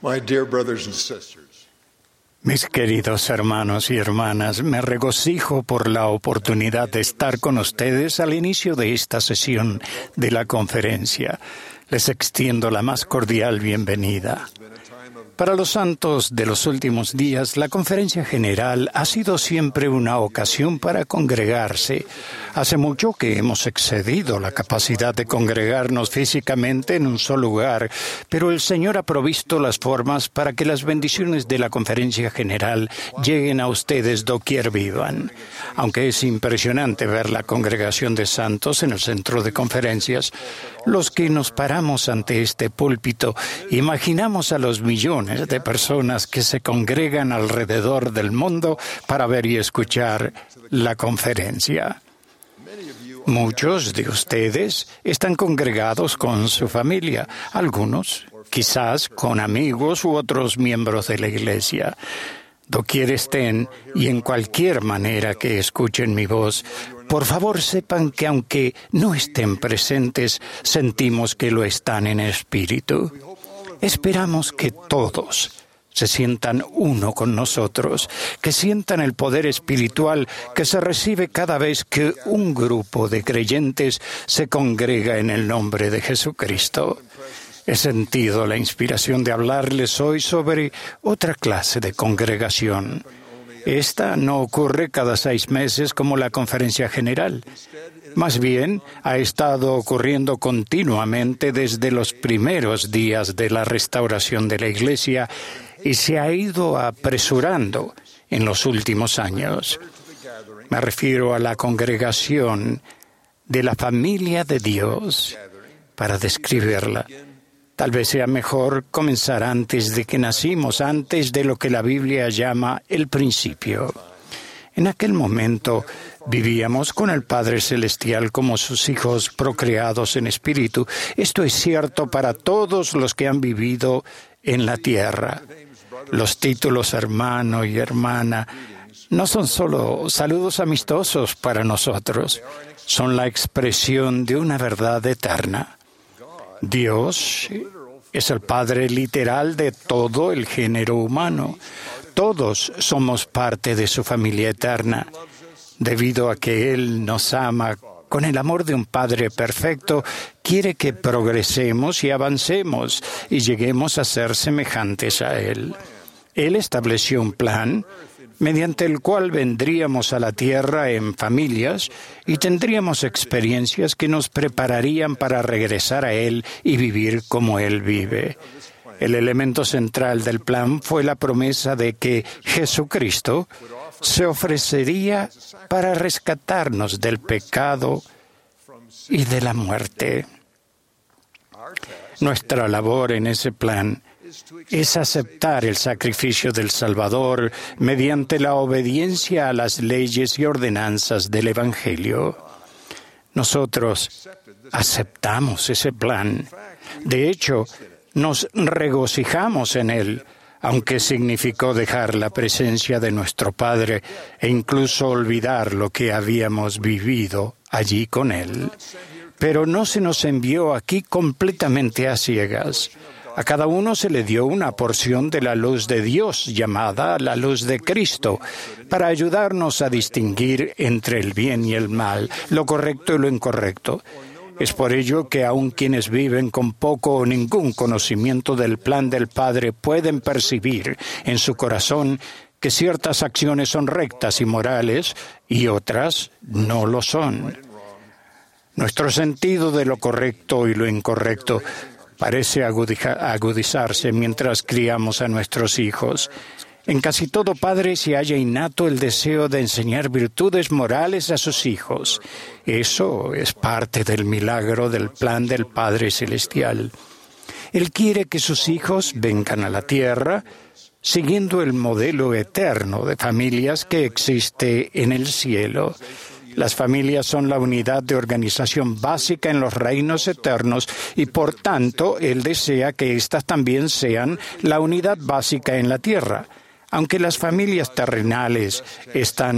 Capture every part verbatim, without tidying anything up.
My dear brothers and sisters, Mis queridos hermanos y hermanas, me regocijo por la oportunidad de estar con ustedes al inicio de esta sesión de la conferencia. Les extiendo la más cordial bienvenida. Para los santos de los últimos días, la conferencia general ha sido siempre una ocasión para congregarse. Hace mucho que hemos excedido la capacidad de congregarnos físicamente en un solo lugar, pero el Señor ha provisto las formas para que las bendiciones de la conferencia general lleguen a ustedes doquier vivan. Aunque es impresionante ver la congregación de santos en el centro de conferencias, los que nos paramos ante este púlpito imaginamos a los millones de personas que se congregan alrededor del mundo para ver y escuchar la conferencia. Muchos de ustedes están congregados con su familia, algunos quizás con amigos u otros miembros de la iglesia. Doquier estén y en cualquier manera que escuchen mi voz, por favor sepan que aunque no estén presentes, sentimos que lo están en espíritu. Esperamos que todos se sientan uno con nosotros, que sientan el poder espiritual que se recibe cada vez que un grupo de creyentes se congrega en el nombre de Jesucristo. He sentido la inspiración de hablarles hoy sobre otra clase de congregación. Esta no ocurre cada seis meses como la conferencia general. Más bien, ha estado ocurriendo continuamente desde los primeros días de la restauración de la Iglesia y se ha ido apresurando en los últimos años. Me refiero a la congregación de la familia de Dios. Para describirla, tal vez sea mejor comenzar antes de que nacimos, antes de lo que la Biblia llama el principio. En aquel momento vivíamos con el Padre Celestial como sus hijos procreados en espíritu. Esto es cierto para todos los que han vivido en la tierra. Los títulos hermano y hermana no son solo saludos amistosos para nosotros, son la expresión de una verdad eterna. Dios es el Padre literal de todo el género humano. Todos somos parte de su familia eterna. Debido a que Él nos ama con el amor de un Padre perfecto, quiere que progresemos y avancemos y lleguemos a ser semejantes a Él. Él estableció un plan mediante el cual vendríamos a la tierra en familias y tendríamos experiencias que nos prepararían para regresar a Él y vivir como Él vive. El elemento central del plan fue la promesa de que Jesucristo se ofrecería para rescatarnos del pecado y de la muerte. Nuestra labor en ese plan es aceptar el sacrificio del Salvador mediante la obediencia a las leyes y ordenanzas del Evangelio. Nosotros aceptamos ese plan. De hecho, nos regocijamos en él, aunque significó dejar la presencia de nuestro Padre e incluso olvidar lo que habíamos vivido allí con Él. Pero no se nos envió aquí completamente a ciegas. A cada uno se le dio una porción de la luz de Dios, llamada la luz de Cristo, para ayudarnos a distinguir entre el bien y el mal, lo correcto y lo incorrecto. Es por ello que aun quienes viven con poco o ningún conocimiento del plan del Padre pueden percibir en su corazón que ciertas acciones son rectas y morales y otras no lo son. Nuestro sentido de lo correcto y lo incorrecto parece agudizarse mientras criamos a nuestros hijos. En casi todo padre se halla innato el deseo de enseñar virtudes morales a sus hijos. Eso es parte del milagro del plan del Padre Celestial. Él quiere que sus hijos vengan a la tierra siguiendo el modelo eterno de familias que existe en el cielo. Las familias son la unidad de organización básica en los reinos eternos y, por tanto, Él desea que éstas también sean la unidad básica en la tierra. Aunque las familias terrenales están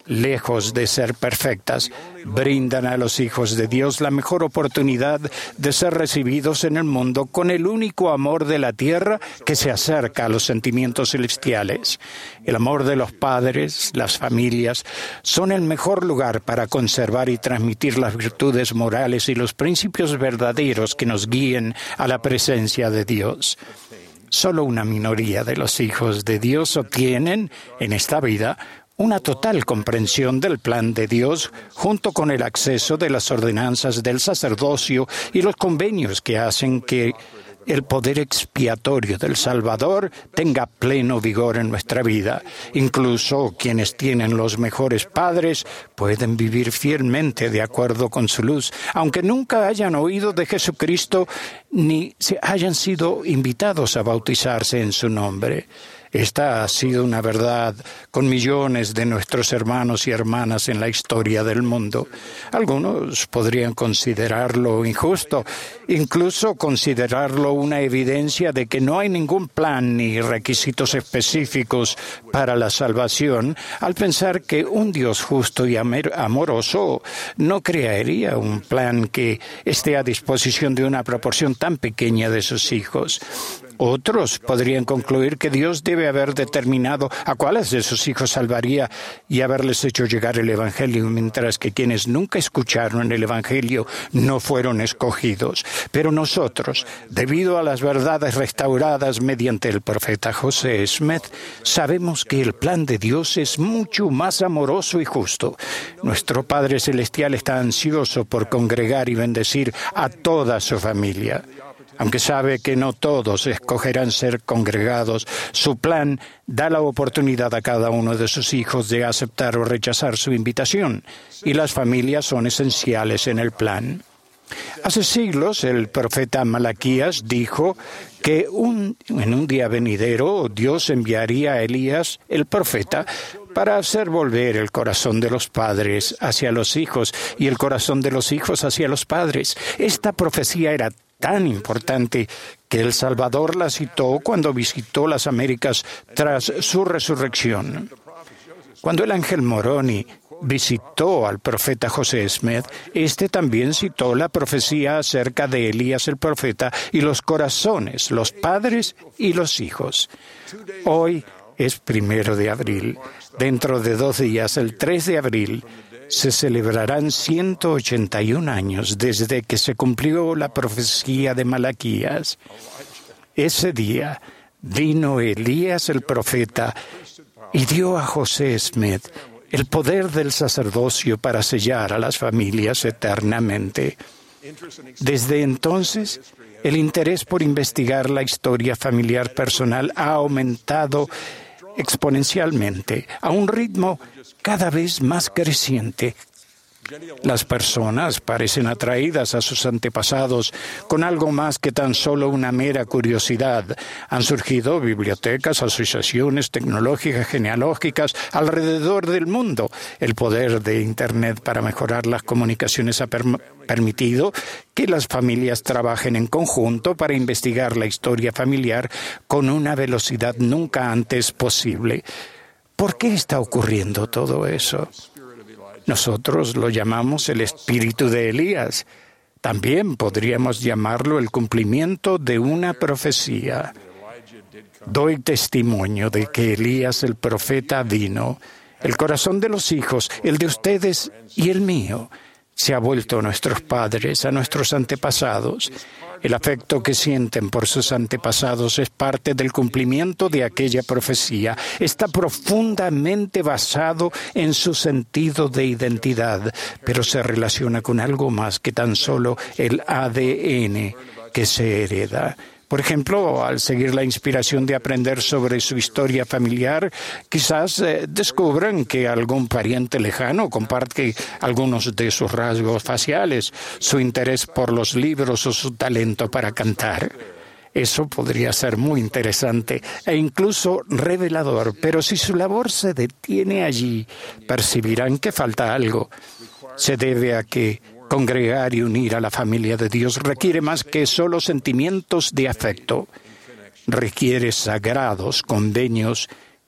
lejos de ser perfectas, brindan a los hijos de Dios la mejor oportunidad de ser recibidos en el mundo con el único amor de la tierra que se acerca a los sentimientos celestiales. El amor de los padres, las familias, son el mejor lugar para conservar y transmitir las virtudes morales y los principios verdaderos que nos guíen a la presencia de Dios. Solo una minoría de los hijos de Dios obtienen, en esta vida, una total comprensión del plan de Dios, junto con el acceso de las ordenanzas del sacerdocio y los convenios que hacen que el poder expiatorio del Salvador tenga pleno vigor en nuestra vida. Incluso quienes tienen los mejores padres pueden vivir fielmente de acuerdo con su luz, aunque nunca hayan oído de Jesucristo ni se hayan sido invitados a bautizarse en su nombre. Esta ha sido una verdad con millones de nuestros hermanos y hermanas en la historia del mundo. Algunos podrían considerarlo injusto, incluso considerarlo una evidencia de que no hay ningún plan ni requisitos específicos para la salvación, al pensar que un Dios justo y amoroso no crearía un plan que esté a disposición de una proporción tan pequeña de sus hijos. Otros podrían concluir que Dios debe haber determinado a cuáles de sus hijos salvaría y haberles hecho llegar el Evangelio, mientras que quienes nunca escucharon el Evangelio no fueron escogidos. Pero nosotros, debido a las verdades restauradas mediante el profeta José Smith, sabemos que el plan de Dios es mucho más amoroso y justo. Nuestro Padre Celestial está ansioso por congregar y bendecir a toda su familia. Aunque sabe que no todos escogerán ser congregados, su plan da la oportunidad a cada uno de sus hijos de aceptar o rechazar su invitación, y las familias son esenciales en el plan. Hace siglos, el profeta Malaquías dijo que un, en un día venidero Dios enviaría a Elías, el profeta, para hacer volver el corazón de los padres hacia los hijos y el corazón de los hijos hacia los padres. Esta profecía era tan importante que el Salvador la citó cuando visitó las Américas tras su resurrección. Cuando el ángel Moroni visitó al profeta José Smith, este también citó la profecía acerca de Elías el profeta y los corazones, los padres y los hijos. Hoy es primero de abril. Dentro de dos días, el tres de abril, se celebrarán ciento ochenta y un años desde que se cumplió la profecía de Malaquías. Ese día vino Elías el profeta y dio a José Smith el poder del sacerdocio para sellar a las familias eternamente. Desde entonces, el interés por investigar la historia familiar personal ha aumentado exponencialmente, a un ritmo cada vez más creciente. Las personas parecen atraídas a sus antepasados con algo más que tan solo una mera curiosidad. Han surgido bibliotecas, asociaciones tecnológicas, genealógicas alrededor del mundo. El poder de Internet para mejorar las comunicaciones ha per- permitido que las familias trabajen en conjunto para investigar la historia familiar con una velocidad nunca antes posible. ¿Por qué está ocurriendo todo eso? Nosotros lo llamamos el espíritu de Elías. También podríamos llamarlo el cumplimiento de una profecía. Doy testimonio de que Elías el profeta vino. El corazón de los hijos, el de ustedes y el mío, se ha vuelto a nuestros padres, a nuestros antepasados. El afecto que sienten por sus antepasados es parte del cumplimiento de aquella profecía. Está profundamente basado en su sentido de identidad, pero se relaciona con algo más que tan solo el A D N que se hereda. Por ejemplo, al seguir la inspiración de aprender sobre su historia familiar, quizás eh, descubran que algún pariente lejano comparte algunos de sus rasgos faciales, su interés por los libros o su talento para cantar. Eso podría ser muy interesante e incluso revelador, pero si su labor se detiene allí, percibirán que falta algo. Se debe a que congregar y unir a la familia de Dios requiere más que solo sentimientos de afecto. Requiere sagrados convenios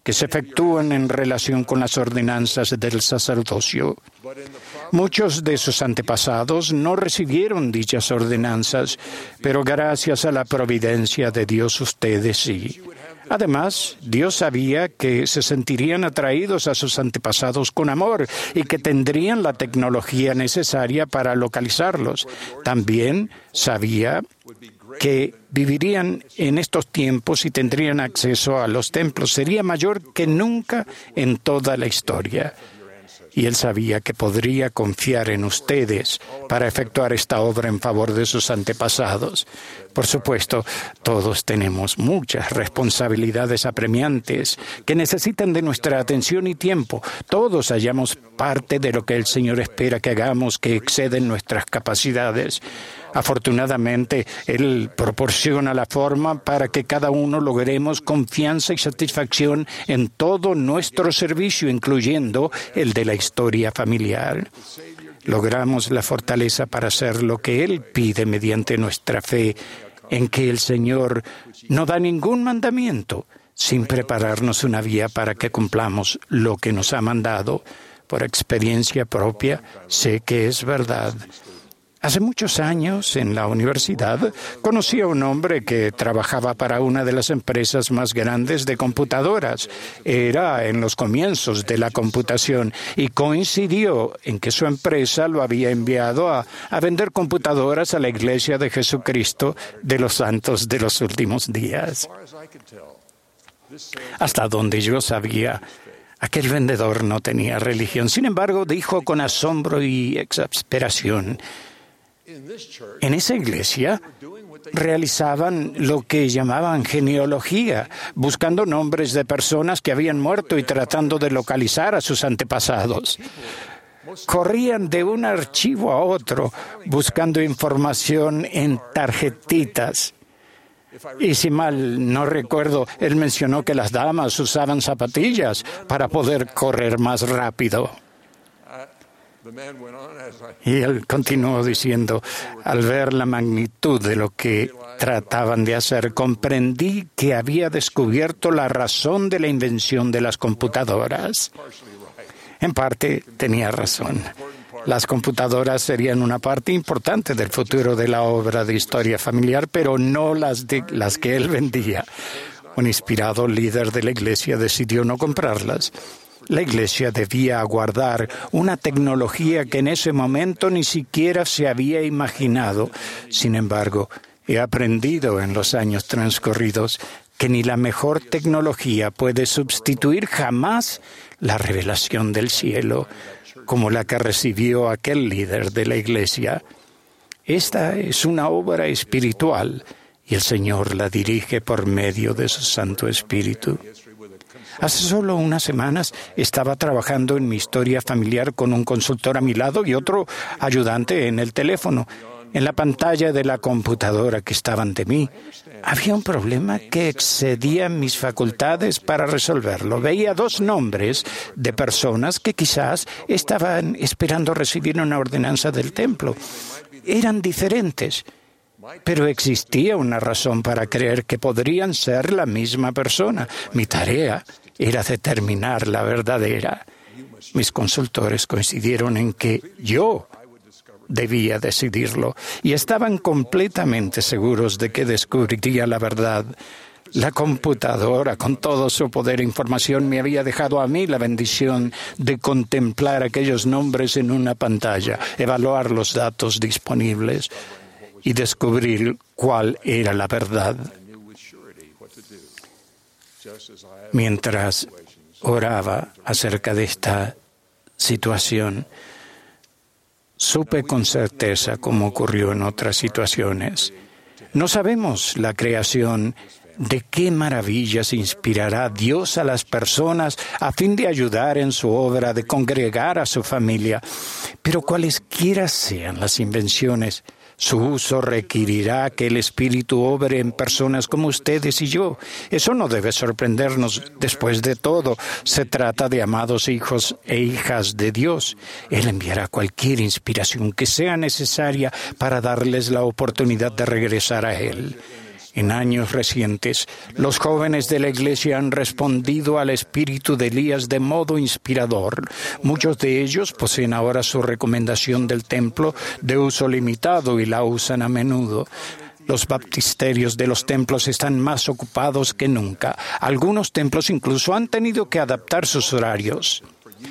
que se efectúan en relación con las ordenanzas del sacerdocio. Muchos de sus antepasados no recibieron dichas ordenanzas, pero gracias a la providencia de Dios ustedes sí. Además, Dios sabía que se sentirían atraídos a sus antepasados con amor y que tendrían la tecnología necesaria para localizarlos. También sabía que vivirían en estos tiempos y tendrían acceso a los templos. Sería mayor que nunca en toda la historia. Y él sabía que podría confiar en ustedes para efectuar esta obra en favor de sus antepasados. Por supuesto, todos tenemos muchas responsabilidades apremiantes que necesitan de nuestra atención y tiempo. Todos hallamos parte de lo que el Señor espera que hagamos que exceden nuestras capacidades. Afortunadamente, Él proporciona la forma para que cada uno logremos confianza y satisfacción en todo nuestro servicio, incluyendo el de la historia familiar. Logramos la fortaleza para hacer lo que Él pide mediante nuestra fe en que el Señor no da ningún mandamiento sin prepararnos una vía para que cumplamos lo que nos ha mandado. Por experiencia propia, sé que es verdad. Hace muchos años, en la universidad, conocí a un hombre que trabajaba para una de las empresas más grandes de computadoras. Era en los comienzos de la computación y coincidió en que su empresa lo había enviado a, a vender computadoras a la Iglesia de Jesucristo de los Santos de los Últimos Días. Hasta donde yo sabía, aquel vendedor no tenía religión. Sin embargo, dijo con asombro y exasperación: en esa iglesia realizaban lo que llamaban genealogía, buscando nombres de personas que habían muerto y tratando de localizar a sus antepasados. Corrían de un archivo a otro, buscando información en tarjetitas. Y si mal no recuerdo, él mencionó que las damas usaban zapatillas para poder correr más rápido. Y él continuó diciendo: al ver la magnitud de lo que trataban de hacer, comprendí que había descubierto la razón de la invención de las computadoras. En parte, tenía razón. Las computadoras serían una parte importante del futuro de la obra de historia familiar, pero no las, de, las que él vendía. Un inspirado líder de la iglesia decidió no comprarlas. La Iglesia debía aguardar una tecnología que en ese momento ni siquiera se había imaginado. Sin embargo, he aprendido en los años transcurridos que ni la mejor tecnología puede sustituir jamás la revelación del cielo, como la que recibió aquel líder de la Iglesia. Esta es una obra espiritual y el Señor la dirige por medio de su Santo Espíritu. Hace solo unas semanas estaba trabajando en mi historia familiar con un consultor a mi lado y otro ayudante en el teléfono. En la pantalla de la computadora que estaba ante mí, había un problema que excedía mis facultades para resolverlo. Veía dos nombres de personas que quizás estaban esperando recibir una ordenanza del templo. Eran diferentes, pero existía una razón para creer que podrían ser la misma persona. Mi tarea era determinar la verdadera. Mis consultores coincidieron en que yo debía decidirlo y estaban completamente seguros de que descubriría la verdad. La computadora, con todo su poder e información, me había dejado a mí la bendición de contemplar aquellos nombres en una pantalla, evaluar los datos disponibles y descubrir cuál era la verdad. Mientras oraba acerca de esta situación, supe con certeza cómo ocurrió en otras situaciones. No sabemos la creación de qué maravillas inspirará Dios a las personas a fin de ayudar en su obra de congregar a su familia, pero cualesquiera sean las invenciones, su uso requerirá que el Espíritu obre en personas como ustedes y yo. Eso no debe sorprendernos. Después de todo, se trata de amados hijos e hijas de Dios. Él enviará cualquier inspiración que sea necesaria para darles la oportunidad de regresar a Él. En años recientes, los jóvenes de la Iglesia han respondido al espíritu de Elías de modo inspirador. Muchos de ellos poseen ahora su recomendación del templo de uso limitado y la usan a menudo. Los baptisterios de los templos están más ocupados que nunca. Algunos templos incluso han tenido que adaptar sus horarios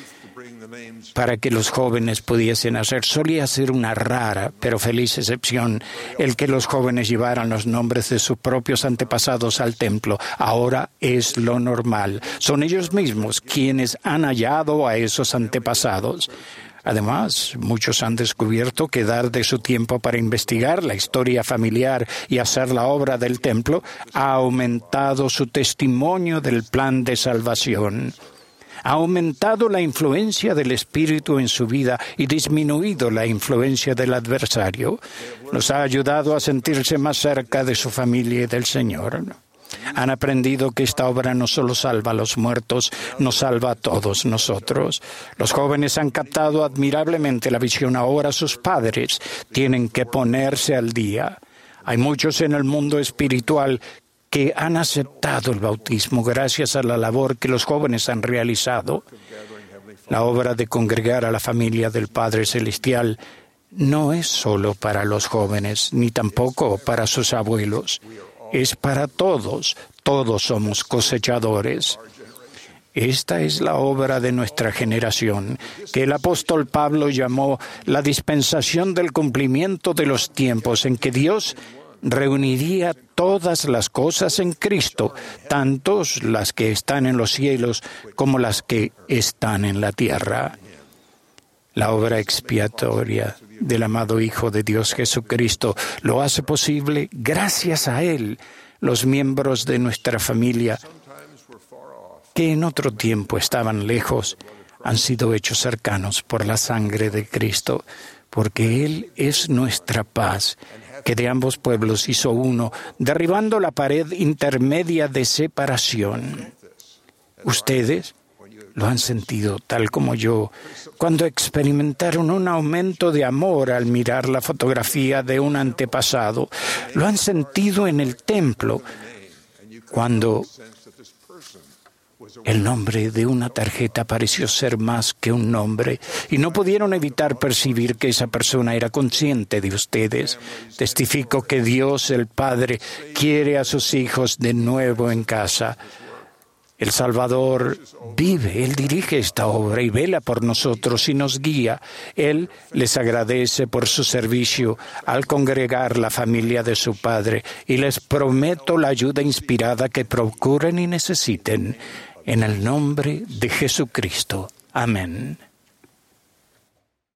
para que los jóvenes pudiesen hacer. Solía ser una rara pero feliz excepción el que los jóvenes llevaran los nombres de sus propios antepasados al templo. Ahora es lo normal. Son ellos mismos quienes han hallado a esos antepasados. Además, muchos han descubierto que dar de su tiempo para investigar la historia familiar y hacer la obra del templo ha aumentado su testimonio del plan de salvación. Ha aumentado la influencia del Espíritu en su vida y disminuido la influencia del adversario. Los ha ayudado a sentirse más cerca de su familia y del Señor. Han aprendido que esta obra no solo salva a los muertos, nos salva a todos nosotros. Los jóvenes han captado admirablemente la visión. Ahora sus padres tienen que ponerse al día. Hay muchos en el mundo espiritual que han aceptado el bautismo gracias a la labor que los jóvenes han realizado. La obra de congregar a la familia del Padre Celestial no es solo para los jóvenes, ni tampoco para sus abuelos. Es para todos. Todos somos cosechadores. Esta es la obra de nuestra generación, que el apóstol Pablo llamó la dispensación del cumplimiento de los tiempos, en que Dios reuniría todas las cosas en Cristo, tanto las que están en los cielos como las que están en la tierra. La obra expiatoria del amado Hijo de Dios Jesucristo lo hace posible. Gracias a Él, los miembros de nuestra familia, que en otro tiempo estaban lejos, han sido hechos cercanos por la sangre de Cristo, porque Él es nuestra paz, que de ambos pueblos hizo uno, derribando la pared intermedia de separación. Ustedes lo han sentido, tal como yo, cuando experimentaron un aumento de amor al mirar la fotografía de un antepasado. Lo han sentido en el templo, cuando el nombre de una tarjeta pareció ser más que un nombre y no pudieron evitar percibir que esa persona era consciente de ustedes. Testifico que Dios, el Padre, quiere a sus hijos de nuevo en casa. El Salvador vive, Él dirige esta obra y vela por nosotros y nos guía. Él les agradece por su servicio al congregar la familia de su Padre y les prometo la ayuda inspirada que procuren y necesiten. En el nombre de Jesucristo. Amén.